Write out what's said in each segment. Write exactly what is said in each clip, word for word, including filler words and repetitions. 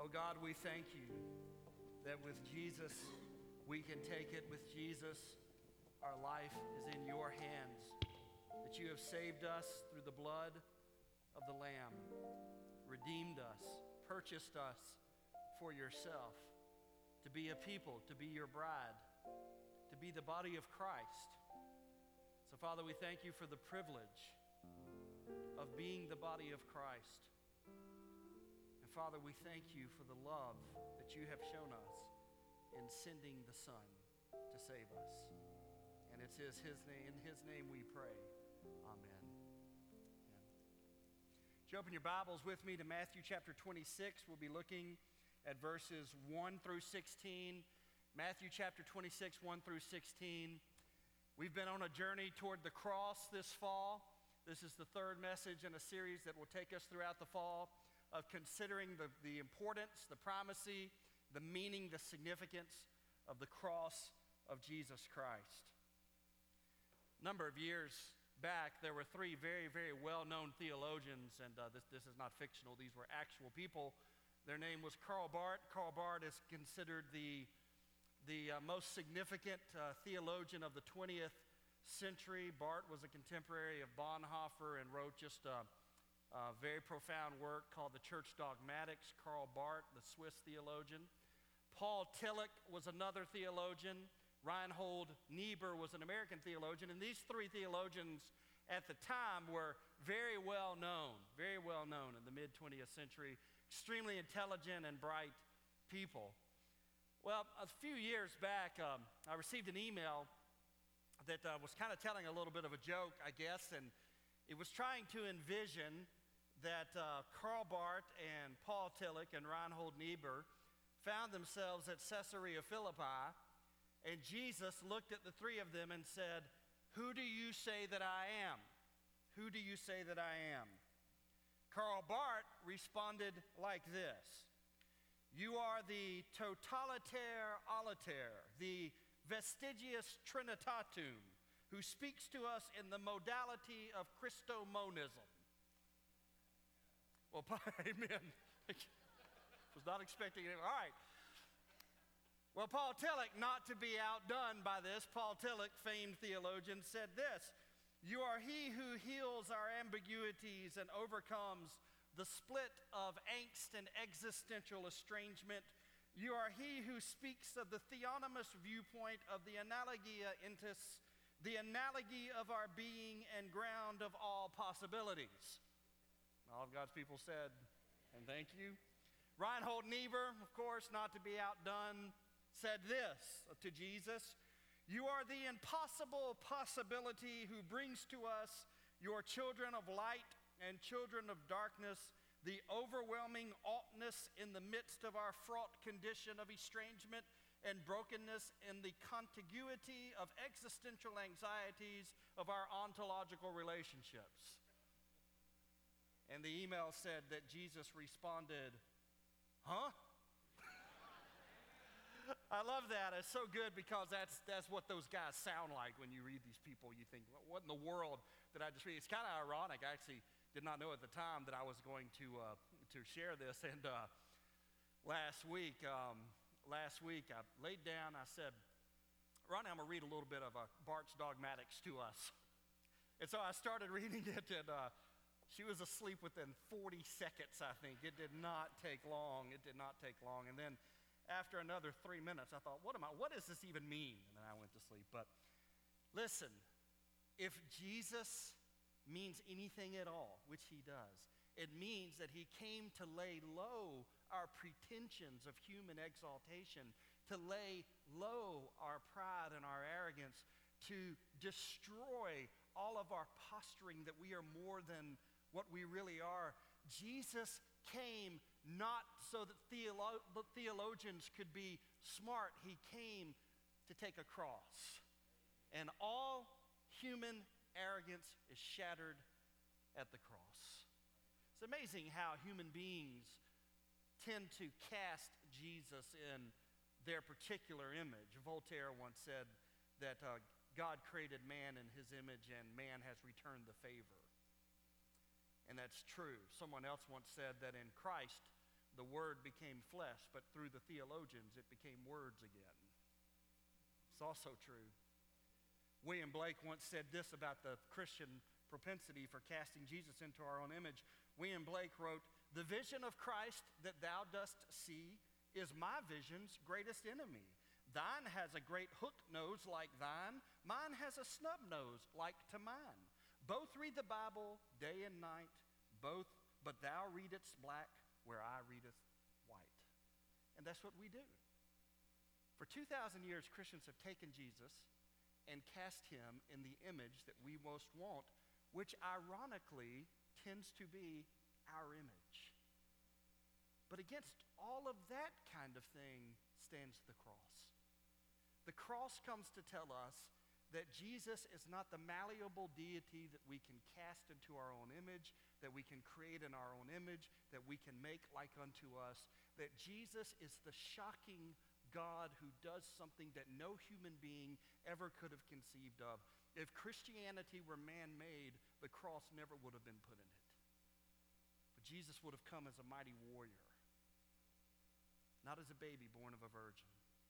Oh God, we thank you that with Jesus, we can take it. With Jesus, our life is in your hands. That you have saved us through the blood of the Lamb, redeemed us, purchased us for yourself, to be a people, to be your bride, to be the body of Christ. So Father, we thank you for the privilege of being the body of Christ. And Father, we thank you for the love that you have shown us in sending the Son to save us. And it's his, his name, in his name we pray. Amen. Amen. Would you open your Bibles with me to Matthew chapter twenty-six? We'll be looking at verses one through sixteen. Matthew chapter twenty-six, one through sixteen. We've been on a journey toward the cross this fall. This is the third message in a series that will take us throughout the fall of considering the, the importance, the primacy, the meaning, the significance of the cross of Jesus Christ. A number of years back, there were three very, very well-known theologians, and uh, this, this is not fictional. These were actual people. Their name was Karl Barth. Karl Barth is considered the The uh, most significant uh, theologian of the twentieth century. Barth was a contemporary of Bonhoeffer and wrote just a, a very profound work called the Church Dogmatics. Karl Barth, the Swiss theologian. Paul Tillich was another theologian. Reinhold Niebuhr was an American theologian. And these three theologians at the time were very well known, very well known in the mid-twentieth century, extremely intelligent and bright people. Well, a few years back, um, I received an email that uh, was kind of telling a little bit of a joke, I guess, and it was trying to envision that uh, Karl Barth and Paul Tillich and Reinhold Niebuhr found themselves at Caesarea Philippi, and Jesus looked at the three of them and said, "Who do you say that I am? Who do you say that I am?" Karl Barth responded like this: "You are the totaliter aliter, the vestigius trinitatum, who speaks to us in the modality of Christomonism." Well, amen. Was not expecting it. All right. Well, Paul Tillich, not to be outdone by this, Paul Tillich, famed theologian, said this: "You are he who heals our ambiguities and overcomes the split of angst and existential estrangement. You are he who speaks of the theonomous viewpoint of the analogia intus, the analogy of our being and ground of all possibilities." All of God's people said, and thank you. Reinhold Niebuhr, of course, not to be outdone, said this to Jesus: "You are the impossible possibility who brings to us, your children of light and children of darkness, the overwhelming oughtness in the midst of our fraught condition of estrangement and brokenness, in the contiguity of existential anxieties of our ontological relationships." And the email said that Jesus responded, "Huh?" I love that. It's so good because that's that's what those guys sound like when you read these people. You think, what in the world did I just read? It's kind of ironic. I actually did not know at the time that I was going to uh, to share this. And uh, last week, um, last week I laid down. I said, "Ronnie, I'm gonna read a little bit of uh, Barth's Dogmatics to us." And so I started reading it, and uh, she was asleep within forty seconds. I think it did not take long. It did not take long. And then after another three minutes, I thought, "What am I? What does this even mean?" And then I went to sleep. But listen, if Jesus means anything at all, which he does, it means that he came to lay low our pretensions of human exaltation, to lay low our pride and our arrogance, to destroy all of our posturing that we are more than what we really are. Jesus came not so that theolo- theologians could be smart. He came to take a cross. And all human arrogance is shattered at the cross. It's amazing how human beings tend to cast Jesus in their particular image. Voltaire once said that uh, God created man in his image and man has returned the favor. And that's true. Someone else once said that in Christ the Word became flesh, but through the theologians, it became words again. It's also true. William Blake once said this about the Christian propensity for casting Jesus into our own image. William Blake wrote, "The vision of Christ that thou dost see is my vision's greatest enemy. Thine has a great hook nose like thine. Mine has a snub nose like to mine. Both read the Bible day and night, both, but thou readest black where I readeth white." And that's what we do. For two thousand years, Christians have taken Jesus and cast him in the image that we most want, which ironically tends to be our image. But against all of that kind of thing stands the cross. The cross comes to tell us that Jesus is not the malleable deity that we can cast into our own image, that we can create in our own image, that we can make like unto us, that Jesus is the shocking God who does something that no human being ever could have conceived of. If Christianity were man-made, the cross never would have been put in it. But Jesus would have come as a mighty warrior, not as a baby born of a virgin.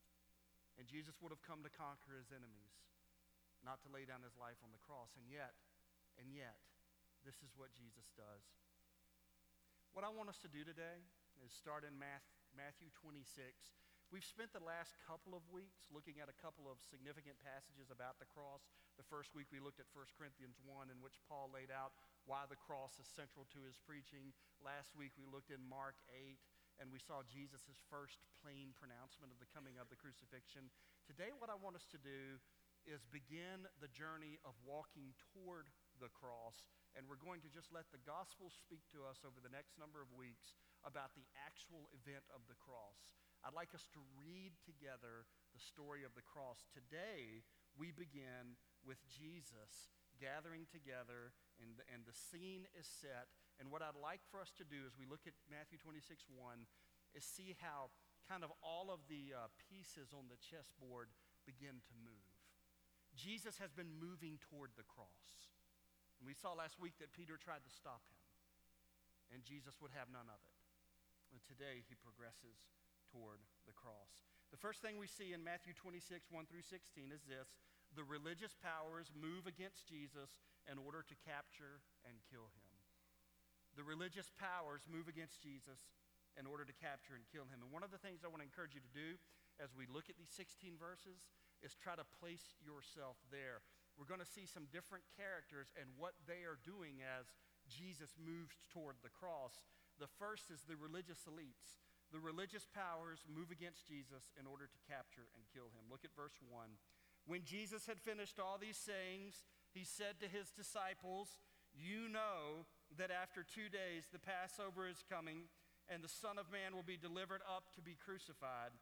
And Jesus would have come to conquer his enemies, not to lay down his life on the cross. And yet, and yet, this is what Jesus does. What I want us to do today is start in Matthew twenty-six. We've spent the last couple of weeks looking at a couple of significant passages about the cross. The first week we looked at First Corinthians one, in which Paul laid out why the cross is central to his preaching. Last week we looked in Mark eight, and we saw Jesus' first plain pronouncement of the coming of the crucifixion. Today what I want us to do is begin the journey of walking toward the cross, and we're going to just let the gospel speak to us over the next number of weeks about the actual event of the cross. I'd like us to read together the story of the cross. Today, we begin with Jesus gathering together, and the, and the scene is set. And what I'd like for us to do as we look at Matthew twenty-six one is see how kind of all of the uh, pieces on the chessboard begin to move. Jesus has been moving toward the cross. And we saw last week that Peter tried to stop him, and Jesus would have none of it. And today, he progresses toward the cross. The first thing we see in Matthew twenty-six, one through sixteen is this: the religious powers move against Jesus in order to capture and kill him. The religious powers move against Jesus in order to capture and kill him. And one of the things I want to encourage you to do as we look at these sixteen verses is try to place yourself there. We're going to see some different characters and what they are doing as Jesus moves toward the cross. The first is the religious elites. The religious powers move against Jesus in order to capture and kill him. Look at verse one. When Jesus had finished all these sayings, he said to his disciples, "You know that after two days the Passover is coming, and the Son of Man will be delivered up to be crucified."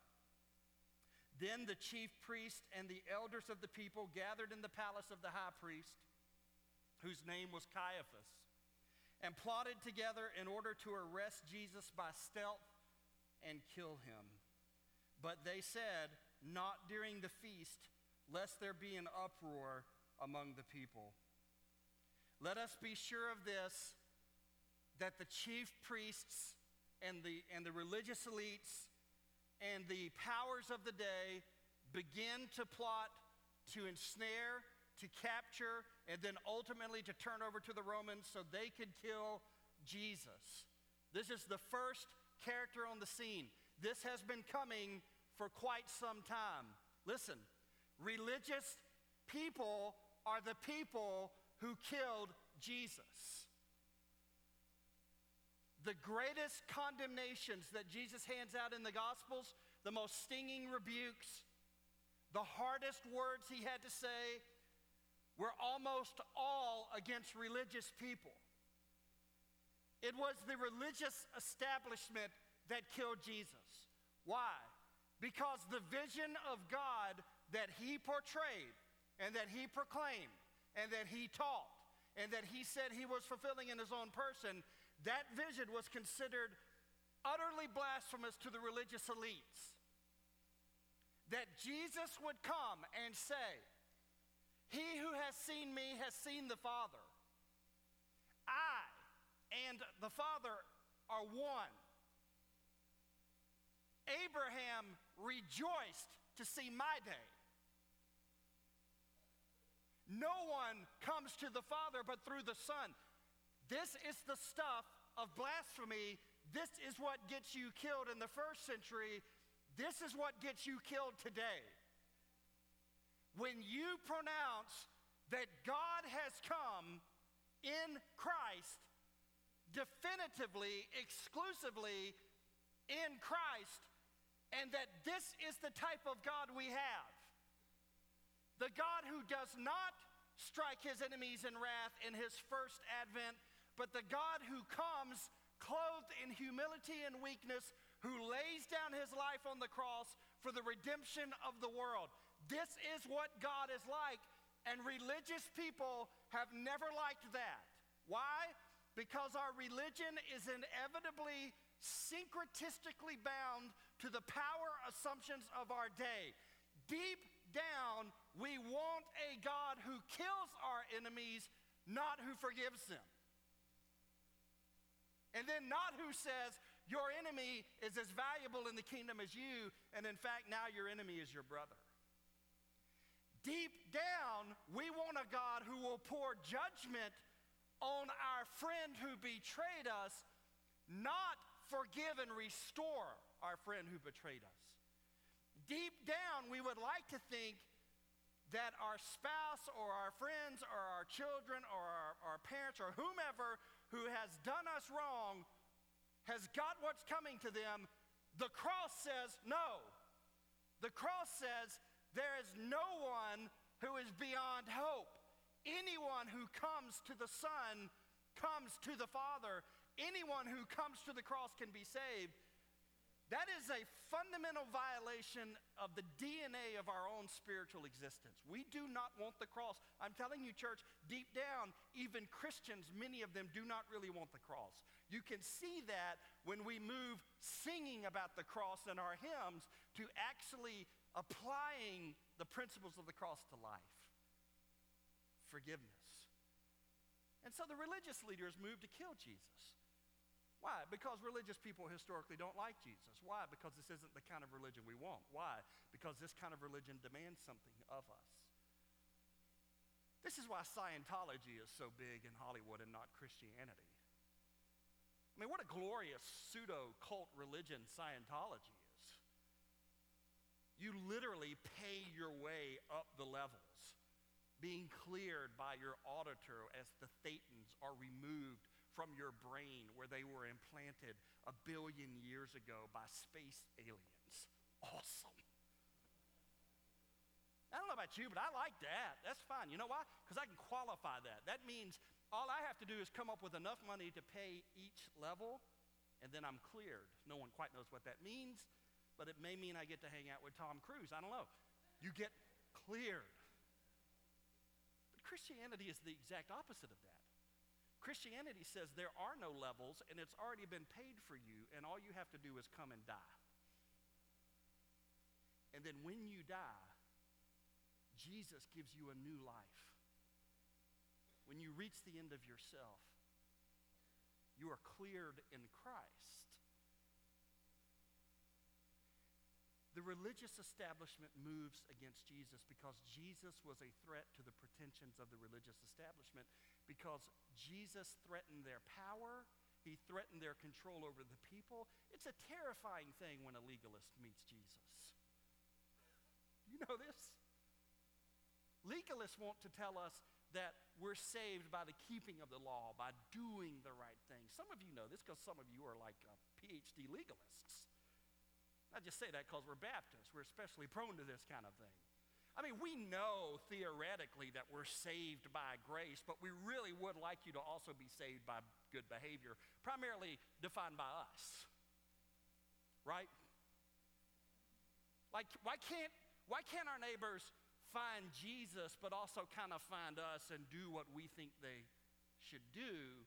Then the chief priests and the elders of the people gathered in the palace of the high priest, whose name was Caiaphas, and plotted together in order to arrest Jesus by stealth and kill him. But they said, "Not during the feast, lest there be an uproar among the people." Let us be sure of this, that the chief priests and the, and the religious elites and the powers of the day begin to plot to ensnare, to capture, and then ultimately to turn over to the Romans so they could kill Jesus. This is the first character on the scene. This has been coming for quite some time. Listen, religious people are the people who killed Jesus. The greatest condemnations that Jesus hands out in the Gospels, the most stinging rebukes, the hardest words he had to say, were almost all against religious people. It was the religious establishment that killed Jesus. Why? Because the vision of God that he portrayed and that he proclaimed and that he taught and that he said he was fulfilling in his own person, that vision was considered utterly blasphemous to the religious elites. That Jesus would come and say, "He who has seen me has seen the Father. I and the Father are one." Abraham rejoiced to see my day. No one comes to the Father but through the Son. This is the stuff of blasphemy. This is what gets you killed in the first century. This is what gets you killed today. When you pronounce that God has come in Christ, definitively, exclusively in Christ, and that this is the type of God we have. The God who does not strike his enemies in wrath in his first advent, but the God who comes clothed in humility and weakness, who lays down his life on the cross for the redemption of the world. This is what God is like, and religious people have never liked that. Why? Because our religion is inevitably syncretistically bound to the power assumptions of our day. Deep down, we want a God who kills our enemies, not who forgives them. And then not who says, your enemy is as valuable in the kingdom as you, and in fact, now your enemy is your brother. Deep down, we want a God who will pour judgment on our friend who betrayed us, not forgive and restore our friend who betrayed us. Deep down, we would like to think that our spouse or our friends or our children or our, our parents or whomever who has done us wrong has got what's coming to them. The cross says no. The cross says there is no one who is beyond hope. Anyone who comes to the Son comes to the Father. Anyone who comes to the cross can be saved. That is a fundamental violation of the D N A of our own spiritual existence. We do not want the cross. I'm telling you, church, deep down, even Christians, many of them do not really want the cross. You can see that when we move singing about the cross in our hymns to actually applying the principles of the cross to life. Forgiveness. And so the religious leaders moved to kill Jesus. Why? Because religious people historically don't like Jesus. Why? Because this isn't the kind of religion we want. Why? Because this kind of religion demands something of us. This is why Scientology is so big in Hollywood and not Christianity. I mean, what a glorious pseudo-cult religion Scientology is. You literally pay your way up the levels, being cleared by your auditor as the thetans are removed from your brain where they were implanted a billion years ago by space aliens. Awesome. I don't know about you, but I like that. That's fine. You know why? Because I can qualify that. That means all I have to do is come up with enough money to pay each level, and then I'm cleared. No one quite knows what that means, but it may mean I get to hang out with Tom Cruise. I don't know. You get cleared. But Christianity is the exact opposite of that. Christianity says there are no levels, and it's already been paid for you, and all you have to do is come and die. And then when you die, Jesus gives you a new life. When you reach the end of yourself, you are cleared in Christ. The religious establishment moves against Jesus because Jesus was a threat to the pretensions of the religious establishment, because Jesus threatened their power, he threatened their control over the people. It's a terrifying thing when a legalist meets Jesus. You know this? Legalists want to tell us that we're saved by the keeping of the law, by doing the right thing. Some of you know this because some of you are like uh, P H D legalists. I just say that because we're Baptists. We're especially prone to this kind of thing. I mean, we know theoretically that we're saved by grace, but we really would like you to also be saved by good behavior, primarily defined by us. Right? Like, why can't, why can't our neighbors find Jesus, but also kind of find us and do what we think they should do,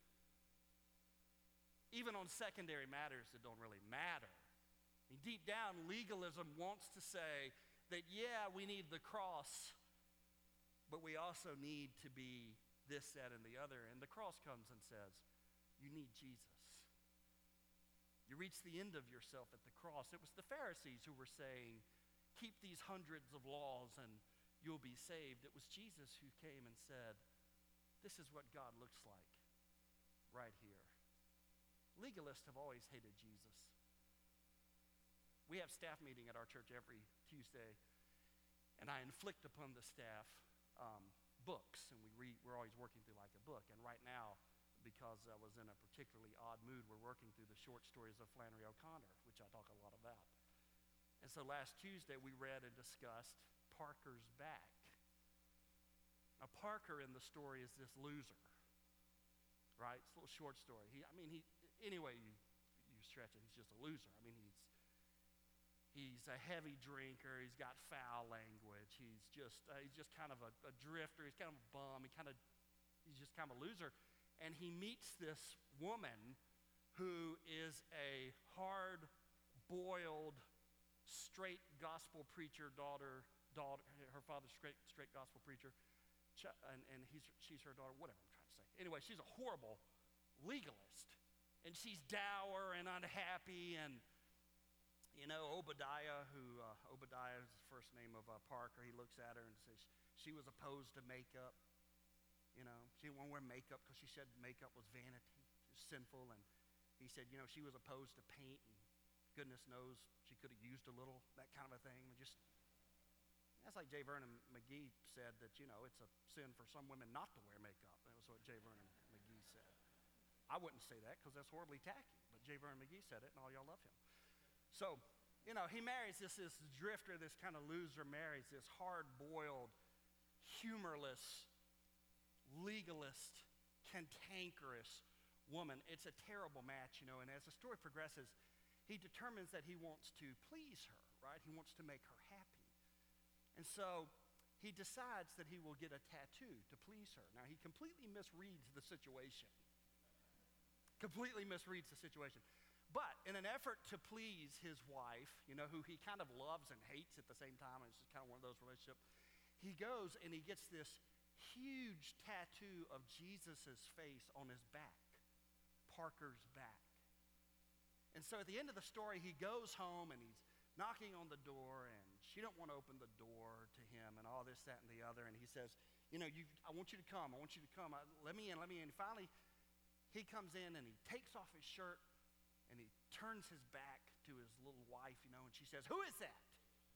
even on secondary matters that don't really matter? I mean, deep down, legalism wants to say that, yeah, we need the cross, but we also need to be this, that, and the other. And the cross comes and says, you need Jesus. You reach the end of yourself at the cross. It was the Pharisees who were saying, keep these hundreds of laws and you'll be saved. It was Jesus who came and said, this is what God looks like right here. Legalists have always hated Jesus. We have staff meeting at our church every Tuesday, and I inflict upon the staff um, books, and we read, we're always working through like a book. And right now, because I was in a particularly odd mood, we're working through the short stories of Flannery O'Connor, which I talk a lot about. And so last Tuesday, we read and discussed Parker's Back. Now, Parker in the story is this loser, right? It's a little short story. He, I mean, he, anyway, you, you stretch it, he's just a loser. I mean, he's He's a heavy drinker. He's got foul language. He's just uh, he's just kind of a, a drifter. He's kind of a bum. He kind of he's just kind of a loser. And he meets this woman who is a hard-boiled, straight gospel preacher daughter. Daughter, her father's straight straight gospel preacher, and and he's she's her daughter. Whatever I'm trying to say. Anyway, she's a horrible legalist, and she's dour and unhappy and. You know, Obadiah, who, uh, Obadiah is the first name of uh, Parker, he looks at her and says she was opposed to makeup. You know, she didn't want to wear makeup because she said makeup was vanity, it was sinful. And he said, you know, she was opposed to paint, and goodness knows she could have used a little, that kind of a thing. And just, that's like J. Vernon McGee said that, you know, it's a sin for some women not to wear makeup. That was what J. Vernon McGee said. I wouldn't say that because that's horribly tacky, but J. Vernon McGee said it, and all y'all love him. So, you know, he marries this, this drifter, this kind of loser, marries this hard-boiled, humorless, legalist, cantankerous woman. It's a terrible match, you know, and as the story progresses, he determines that he wants to please her, right? He wants to make her happy. And so he decides that he will get a tattoo to please her. Now, he completely misreads the situation. Completely misreads the situation. But in an effort to please his wife, you know, who he kind of loves and hates at the same time, and it's just kind of one of those relationships, he goes and he gets this huge tattoo of Jesus' face on his back, Parker's back. And so at the end of the story, he goes home and he's knocking on the door, and she don't want to open the door to him and all this, that, and the other. And he says, you know, you, I want you to come. I want you to come. I, let me in, let me in. And finally, he comes in and he takes off his shirt, and he turns his back to his little wife, you know, and she says, who is that?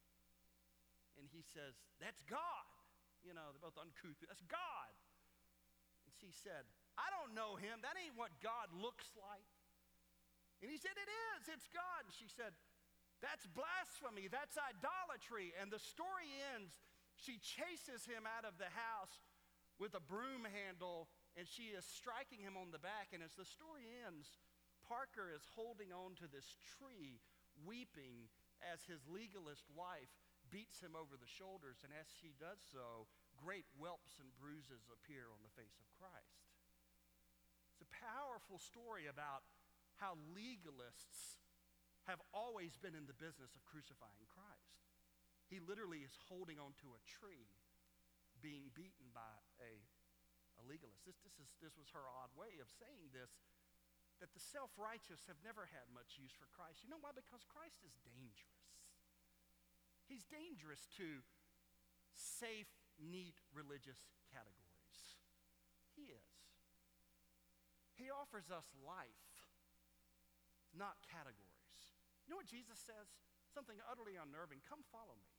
And he says, that's God. You know, they're both uncouth. That's God. And she said, I don't know him. That ain't what God looks like. And he said, it is. It's God. And she said, that's blasphemy. That's idolatry. And the story ends. She chases him out of the house with a broom handle, and she is striking him on the back. And as the story ends, Parker is holding on to this tree, weeping as his legalist wife beats him over the shoulders. And as she does so, great whelps and bruises appear on the face of Christ. It's a powerful story about how legalists have always been in the business of crucifying Christ. He literally is holding onto a tree, being beaten by a, a legalist. This, this, is, this was her odd way of saying this, that the self-righteous have never had much use for Christ. You know why? Because Christ is dangerous. He's dangerous to safe, neat religious categories. He is. He offers us life, not categories. You know what Jesus says? Something utterly unnerving. Come follow me.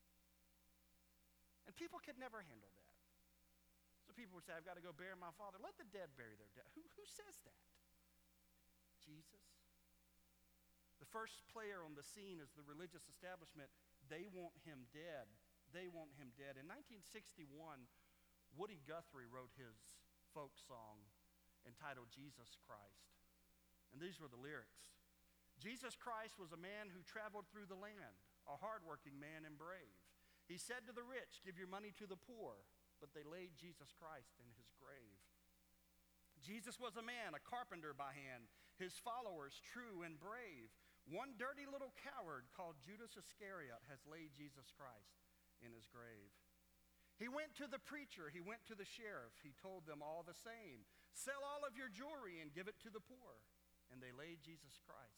And people could never handle that. So people would say, I've got to go bury my father. Let the dead bury their dead. Who, who says that? Jesus. The first player on the scene is the religious establishment. They want him dead. They want him dead. In nineteen sixty-one, Woody Guthrie wrote his folk song entitled Jesus Christ. And these were the lyrics. Jesus Christ was a man who traveled through the land, a hardworking man and brave. He said to the rich, give your money to the poor, but they laid Jesus Christ in his grave. Jesus was a man, a carpenter by hand, his followers true and brave. One dirty little coward called Judas Iscariot has laid Jesus Christ in his grave. He went to the preacher, he went to the sheriff, he told them all the same, sell all of your jewelry and give it to the poor. And they laid Jesus Christ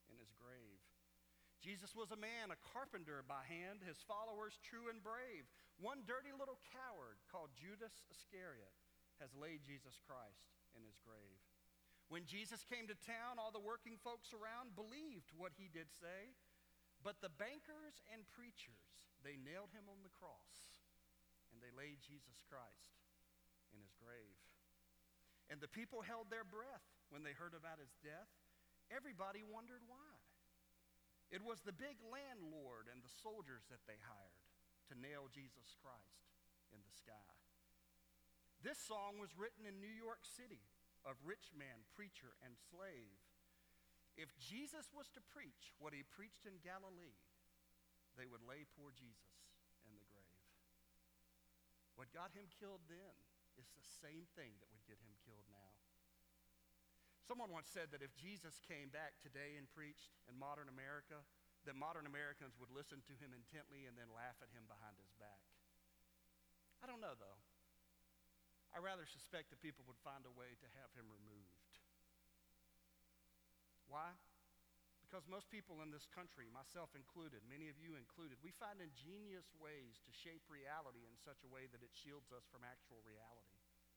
in his grave. Jesus was a man, a carpenter by hand, his followers true and brave. One dirty little coward called Judas Iscariot has laid Jesus Christ in his grave. When Jesus came to town, all the working folks around believed what he did say, but the bankers and preachers, they nailed him on the cross, and they laid Jesus Christ in his grave. And the people held their breath when they heard about his death. Everybody wondered why. It was the big landlord and the soldiers that they hired to nail Jesus Christ in the sky. This song was written in New York City of rich man, preacher, and slave. If Jesus was to preach what he preached in Galilee, they would lay poor Jesus in the grave. What got him killed then is the same thing that would get him killed now. Someone once said that if Jesus came back today and preached in modern America, that modern Americans would listen to him intently and then laugh at him behind his back. I don't know, though. I rather suspect that people would find a way to have him removed. Why? Because most people in this country, myself included, many of you included, we find ingenious ways to shape reality in such a way that it shields us from actual reality.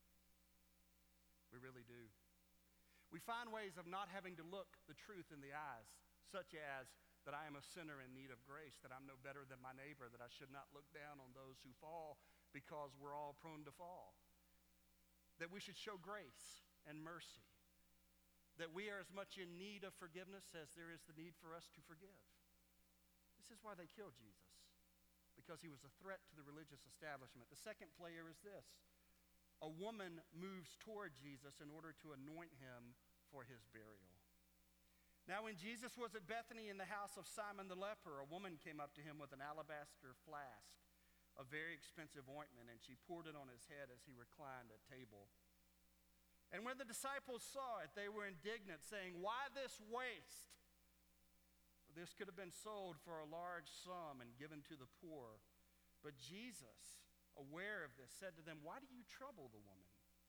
We really do. We find ways of not having to look the truth in the eyes, such as that I am a sinner in need of grace, that I'm no better than my neighbor, that I should not look down on those who fall because we're all prone to fall, that we should show grace and mercy, that we are as much in need of forgiveness as there is the need for us to forgive. This is why they killed Jesus, because he was a threat to the religious establishment. The second player is this. A woman moves toward Jesus in order to anoint him for his burial. Now, when Jesus was at Bethany in the house of Simon the leper, a woman came up to him with an alabaster flask of very expensive ointment, and she poured it on his head as he reclined at table. And when the disciples saw it, they were indignant, saying, "Why this waste? For this could have been sold for a large sum and given to the poor." But Jesus, aware of this, said to them, "Why do you trouble the woman?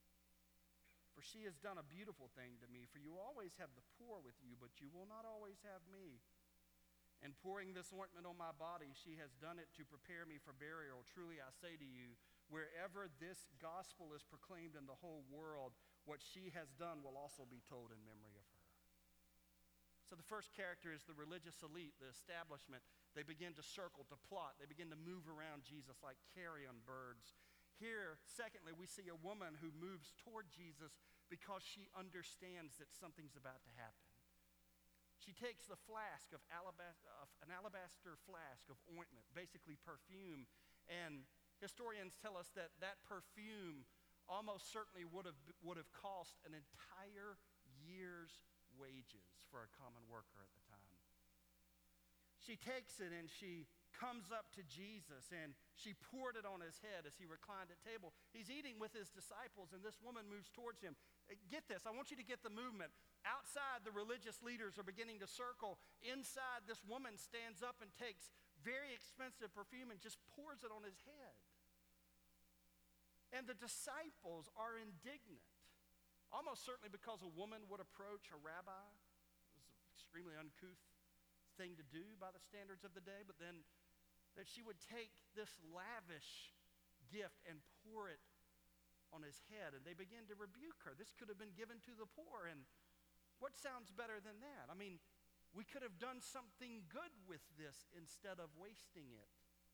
For she has done a beautiful thing to me. For you always have the poor with you, but you will not always have me. And pouring this ointment on my body, she has done it to prepare me for burial. Truly I say to you, wherever this gospel is proclaimed in the whole world, what she has done will also be told in memory of her." So the first character is the religious elite, the establishment. They begin to circle, to plot. They begin to move around Jesus like carrion birds. Here, secondly, we see a woman who moves toward Jesus because she understands that something's about to happen. She takes the flask of alabaster, uh, an alabaster flask of ointment, basically perfume, and historians tell us that that perfume almost certainly would have, would have cost an entire year's wages for a common worker at the time. She takes it and she comes up to Jesus and she poured it on his head as he reclined at table. He's eating with his disciples and this woman moves towards him. Get this, I want you to get the movement. Outside, the religious leaders are beginning to circle. Inside, this woman stands up and takes very expensive perfume and just pours it on his head. And the disciples are indignant, almost certainly because a woman would approach a rabbi. It was an extremely uncouth thing to do by the standards of the day, but then that she would take this lavish gift and pour it on his head, and they begin to rebuke her. This could have been given to the poor, and what sounds better than that? I mean, we could have done something good with this instead of wasting it.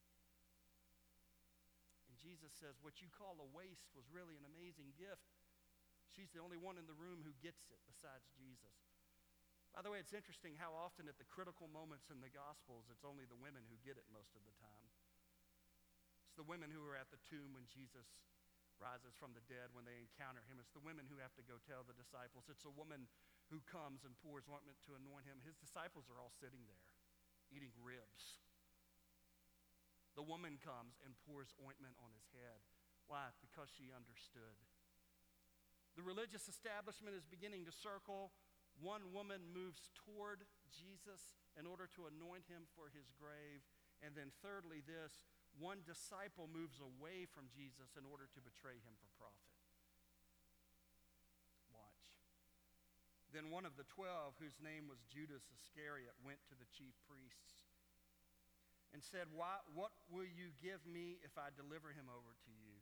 And Jesus says, what you call a waste was really an amazing gift. She's the only one in the room who gets it besides Jesus. By the way, it's interesting how often at the critical moments in the Gospels, it's only the women who get it most of the time. It's the women who are at the tomb when Jesus rises from the dead, when they encounter him. It's the women who have to go tell the disciples. It's a woman who comes and pours ointment to anoint him. His disciples are all sitting there, eating ribs. The woman comes and pours ointment on his head. Why? Because she understood. The religious establishment is beginning to circle. One woman moves toward Jesus in order to anoint him for his grave. And then thirdly, this, one disciple moves away from Jesus in order to betray him for profit. Watch. Then one of the twelve, whose name was Judas Iscariot, went to the chief priests and said, Why, what will you give me if I deliver him over to you?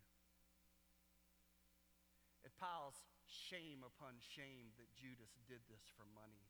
It piles shame upon shame that Judas did this for money.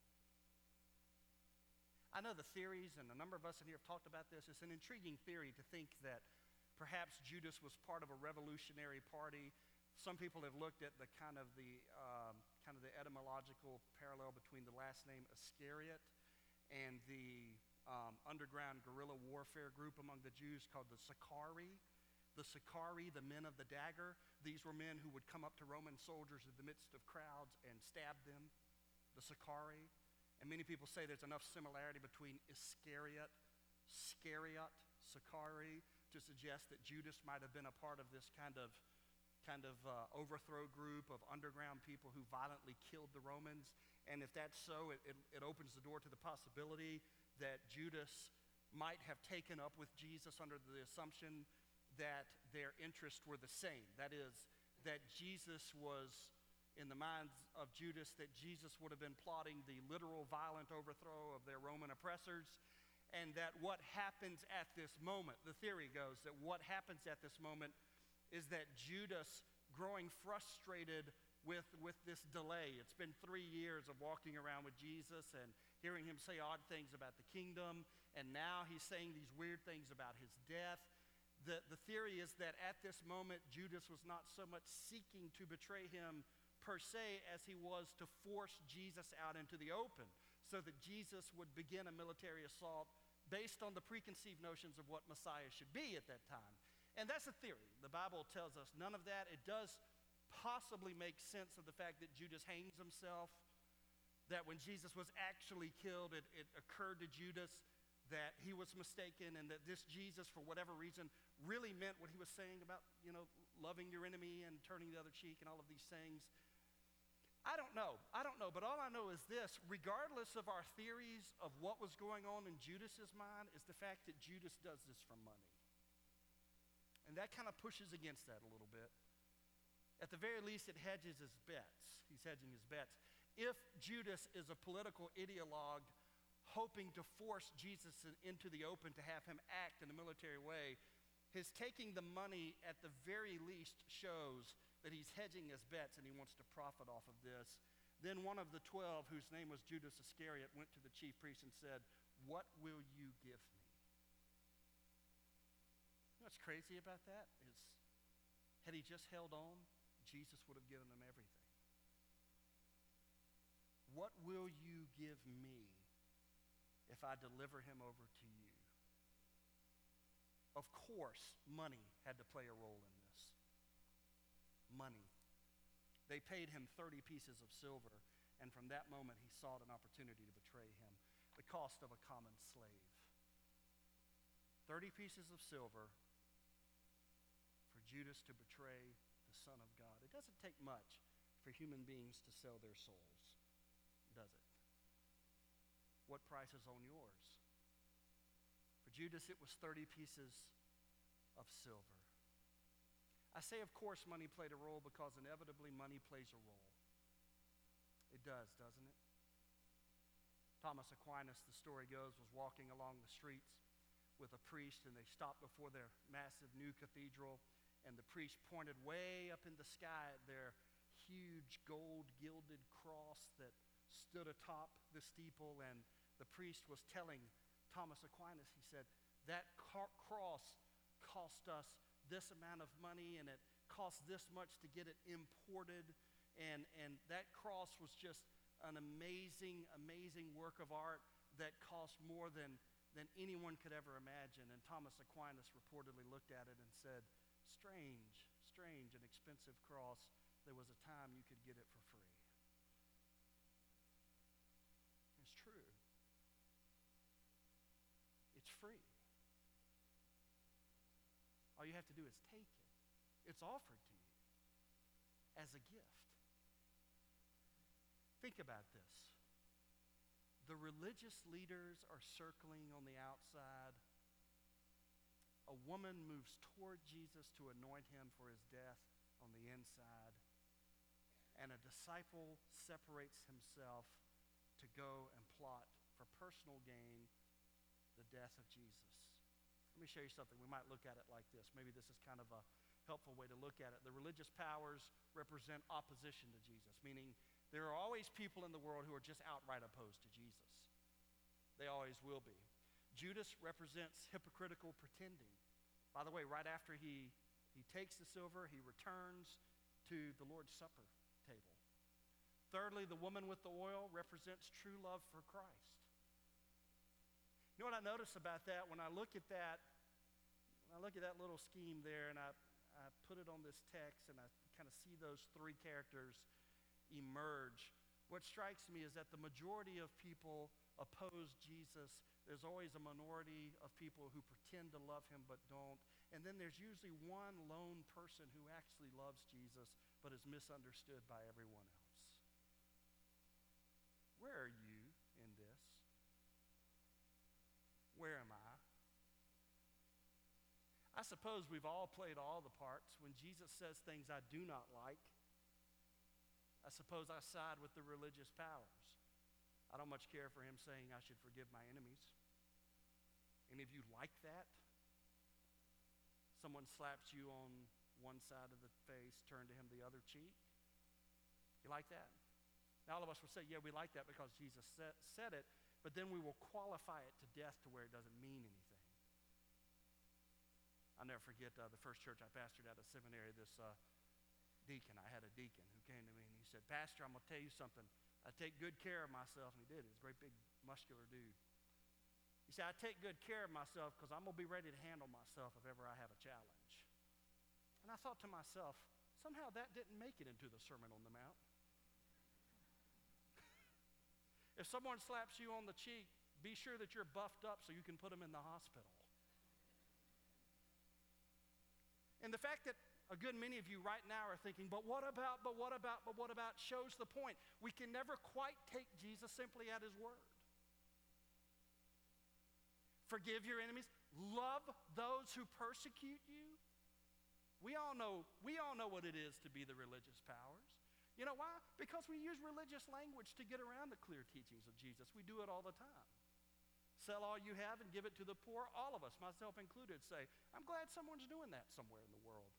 I know the theories, and a number of us in here have talked about this. It's an intriguing theory to think that perhaps Judas was part of a revolutionary party. Some people have looked at the kind of the um, kind of the etymological parallel between the last name Iscariot and the um, underground guerrilla warfare group among the Jews called the Sicarii. The Sicarii, the men of the dagger, these were men who would come up to Roman soldiers in the midst of crowds and stab them. The Sicarii. And many people say there's enough similarity between Iscariot, Scariot, Sicarii to suggest that Judas might have been a part of this kind of kind of uh, overthrow group of underground people who violently killed the Romans. And if that's so, it, it, it opens the door to the possibility that Judas might have taken up with Jesus under the assumption that their interests were the same. That is, that Jesus was, in the minds of Judas, that Jesus would have been plotting the literal violent overthrow of their Roman oppressors, and that what happens at this moment, the theory goes that what happens at this moment is that Judas, growing frustrated with, with this delay, it's been three years of walking around with Jesus and hearing him say odd things about the kingdom, and now he's saying these weird things about his death. The, the theory is that at this moment, Judas was not so much seeking to betray him per se as he was to force Jesus out into the open so that Jesus would begin a military assault based on the preconceived notions of what Messiah should be at that time. And that's a theory. The Bible tells us none of that. It does possibly make sense of the fact that Judas hangs himself, that when Jesus was actually killed, it, it occurred to Judas that he was mistaken and that this Jesus, for whatever reason, really meant what he was saying about, you know, loving your enemy and turning the other cheek and all of these things. I don't know. I don't know. But all I know is this: regardless of our theories of what was going on in Judas's mind, is the fact that Judas does this for money. And that kind of pushes against that a little bit. At the very least, it hedges his bets. He's hedging his bets. If Judas is a political ideologue hoping to force Jesus into the open to have him act in a military way, his taking the money at the very least shows that he's hedging his bets and he wants to profit off of this. Then one of the twelve, whose name was Judas Iscariot, went to the chief priest and said, "What will you give me?" You know what's crazy about that is, had he just held on, Jesus would have given him everything. What will you give me if I deliver him over to you? Of course, money had to play a role in this. Money. They paid him thirty pieces of silver, and from that moment he sought an opportunity to betray him. The cost of a common slave. thirty pieces of silver for Judas to betray the Son of God. It doesn't take much for human beings to sell their souls, does it? What price is on yours? For Judas, it was thirty pieces of silver. I say, of course, money played a role because inevitably money plays a role. It does, doesn't it? Thomas Aquinas, the story goes, was walking along the streets with a priest, and they stopped before their massive new cathedral, and the priest pointed way up in the sky at their huge gold-gilded cross that stood atop the steeple, and the priest was telling Thomas Aquinas, he said, that car- cross cost us this amount of money, and it cost this much to get it imported, and, and that cross was just an amazing, amazing work of art that cost more than, than anyone could ever imagine. And Thomas Aquinas reportedly looked at it and said, strange, strange, an expensive cross. There was a time you could get it for free. It's true. It's free. All you have to do is take it. It's offered to you as a gift. Think about this. The religious leaders are circling on the outside. A woman moves toward Jesus to anoint him for his death on the inside. and a disciple separates himself to go and plot for personal gain the death of Jesus. Let me show you something. We might look at it like this. Maybe this is kind of a helpful way to look at it. The religious powers represent opposition to Jesus, meaning there are always people in the world who are just outright opposed to Jesus. They always will be. Judas represents hypocritical pretending. By the way, right after he, he takes the silver, he returns to the Lord's Supper table. Thirdly, the woman with the oil represents true love for Christ. You know what I notice about that? When I look at that, when I look at that little scheme there, and I, I put it on this text, and I kind of see those three characters emerge, what strikes me is that the majority of people oppose Jesus. There's always a minority of people who pretend to love him but don't. And then there's usually one lone person who actually loves Jesus but is misunderstood by everyone else. Where are you in this? Where am I? I suppose we've all played all the parts. When Jesus says things I do not like, I suppose I side with the religious powers. I don't much care for him saying I should forgive my enemies. Any of you like that? Someone slaps you on one side of the face, turn to him the other cheek. You like that? Now all of us will say, yeah, we like that because Jesus said, said it, but then we will qualify it to death to where it doesn't mean anything. I'll never forget uh, the first church I pastored at a seminary, this uh, deacon, I had a deacon who came to me and he said, Pastor, I'm going to tell you something. I take good care of myself, and he did. He was a great big muscular dude. He said, I take good care of myself because I'm going to be ready to handle myself if ever I have a challenge. And I thought to myself, somehow that didn't make it into the Sermon on the Mount. If someone slaps you on the cheek, be sure that you're buffed up so you can put them in the hospital. And the fact that a good many of you right now are thinking, but what about, but what about, but what about, shows the point. We can never quite take Jesus simply at his word. Forgive your enemies. Love those who persecute you. We all know, we all know what it is to be the religious powers. You know why? Because we use religious language to get around the clear teachings of Jesus. We do it all the time. Sell all you have and give it to the poor. All of us, myself included, say, I'm glad someone's doing that somewhere in the world.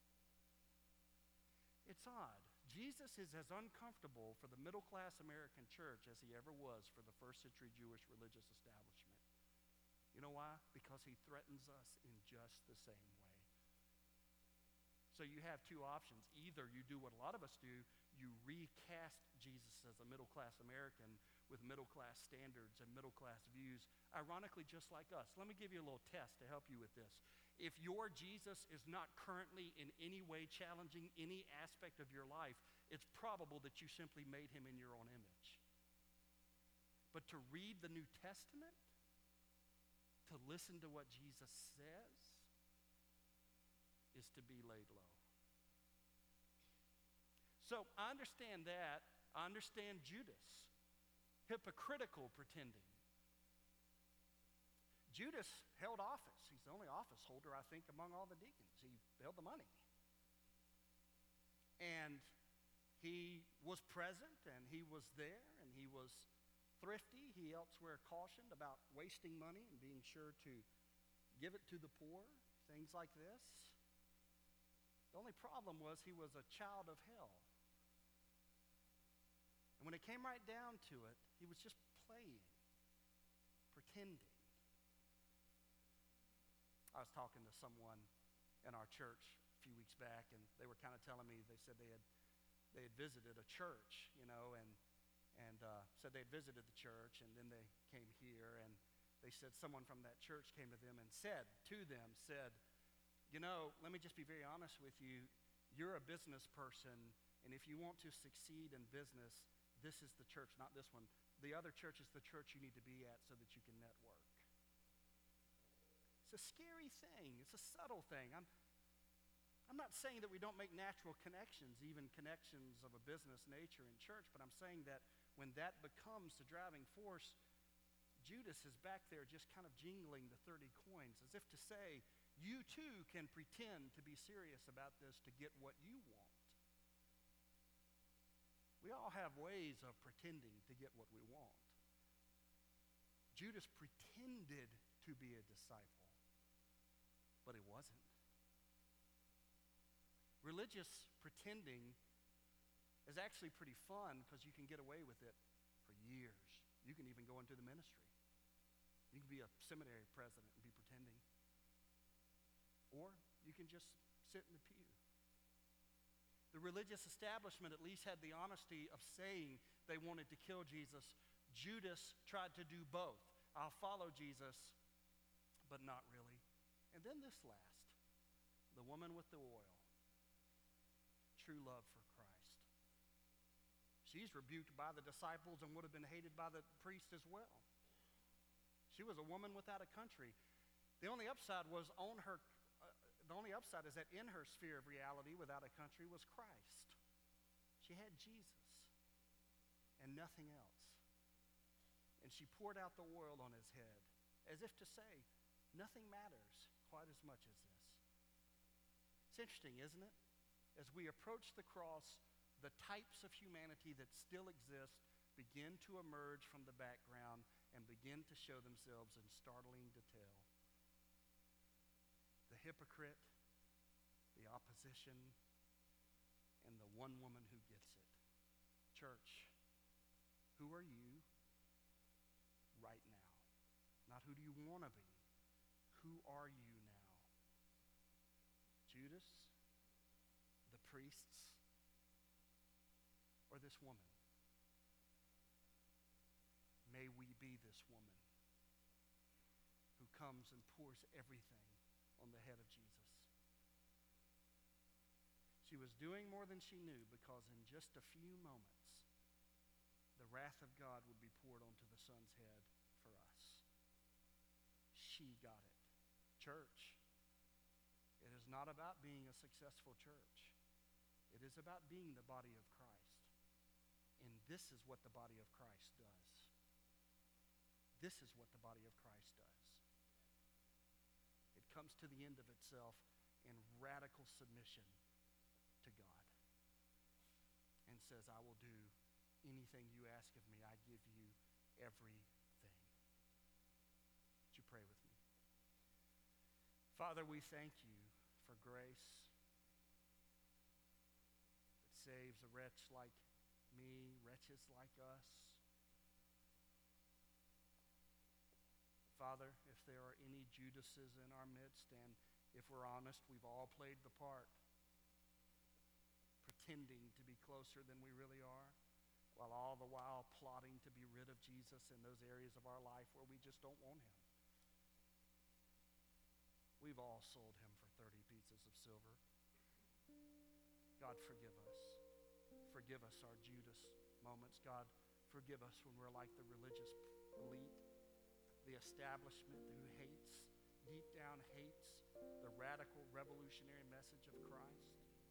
It's odd. Jesus is as uncomfortable for the middle-class American church as he ever was for the first century Jewish religious establishment. You know why? Because he threatens us in just the same way. So you have two options. Either you do what a lot of us do, you recast Jesus as a middle-class American with middle-class standards and middle-class views, ironically just like us. Let me give you a little test to help you with this. If your Jesus is not currently in any way challenging any aspect of your life, it's probable that you simply made him in your own image. But to read the New Testament, to listen to what Jesus says, is to be laid low. So I understand that. I understand Judas. Hypocritical pretending. Judas held office. He's the only office holder, I think, among all the deacons. He held the money. And he was present, and he was there, and he was thrifty. He elsewhere cautioned about wasting money and being sure to give it to the poor, things like this. The only problem was he was a child of hell. And when it came right down to it, he was just playing, pretending. I was talking to someone in our church a few weeks back, and they were kind of telling me, they said they had they had visited a church, you know, and and uh, said they had visited the church, and then they came here, and they said someone from that church came to them and said to them, said, you know, let me just be very honest with you. You're a business person, and if you want to succeed in business, this is the church, not this one. The other church is the church you need to be at so that you can network. It's a scary thing. It's a subtle thing. I'm, I'm not saying that we don't make natural connections, even connections of a business nature in church, but I'm saying that when that becomes the driving force, Judas is back there just kind of jingling the thirty coins, as if to say, you too can pretend to be serious about this to get what you want. We all have ways of pretending to get what we want. Judas pretended to be a disciple, but he wasn't. Religious pretending is actually pretty fun because you can get away with it for years. You can even go into the ministry. You can be a seminary president and be pretending. Or you can just sit in the pew. The religious establishment at least had the honesty of saying they wanted to kill Jesus. Judas tried to do both. I'll follow Jesus, but not really. And then this last, the woman with the oil. True love for Christ. She's rebuked by the disciples and would have been hated by the priest as well. She was a woman without a country. The only upside was on her, uh, the only upside is that in her sphere of reality without a country was Christ. She had Jesus and nothing else. And she poured out the oil on his head as if to say, nothing matters quite as much as this. It's interesting, isn't it? As we approach the cross, the types of humanity that still exist begin to emerge from the background and begin to show themselves in startling detail. The hypocrite, the opposition, and the one woman who gets it. Church, who are you right now? Not who do you want to be. Who are you now? Judas? The priests? Or this woman? May we be this woman who comes and pours everything on the head of Jesus. She was doing more than she knew because in just a few moments, the wrath of God would be poured onto the Son's head for us. She got it. Church, it is not about being a successful church. It is about being the body of Christ. And this is what the body of Christ does. This is what the body of Christ does. It comes to the end of itself in radical submission to God and says, I will do anything you ask of me. I give you everything. Would you pray with me? Father, we thank you for grace that saves a wretch like me, wretches like us. Father, if there are any Judases in our midst, and if we're honest, we've all played the part, pretending to be closer than we really are, while all the while plotting to be rid of Jesus in those areas of our life where we just don't want him. We've all sold him for thirty pieces of silver. God, forgive us. Forgive us our Judas moments. God, forgive us when we're like the religious elite, the establishment who hates, deep down hates, the radical revolutionary message of Christ,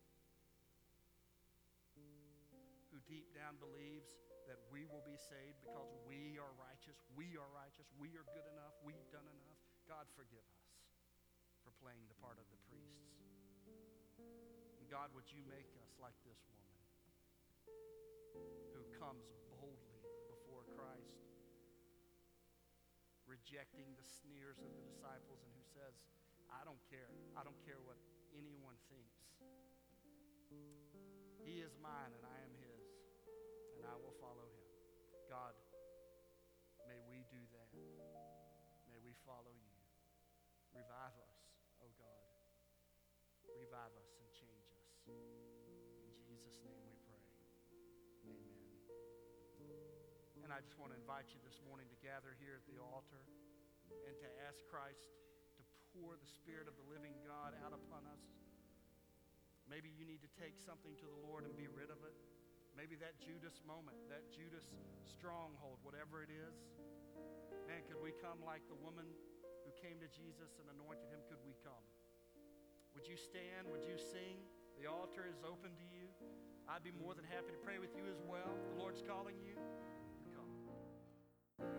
who deep down believes that we will be saved because we are righteous, we are righteous, we are good enough, we've done enough. God, forgive us for playing the part of the priests. And God, would you make us like this woman who comes boldly before Christ, rejecting the sneers of the disciples, and who says, I don't care. I don't care what anyone thinks. He is mine and I am his, and I will follow him. God, may we do that. May we follow you. Revive us, oh God. Revive us and change us. In Jesus' name we pray. Amen. And I just want to invite you this morning to gather here at the altar and to ask Christ to pour the Spirit of the living God out upon us. Maybe you need to take something to the Lord and be rid of it. Maybe that Judas moment, that Judas stronghold, whatever it is. Man, could we come like the woman who came to Jesus and anointed him? Could we come? Would you stand? Would you sing? The altar is open to you. I'd be more than happy to pray with you as well. The Lord's calling you.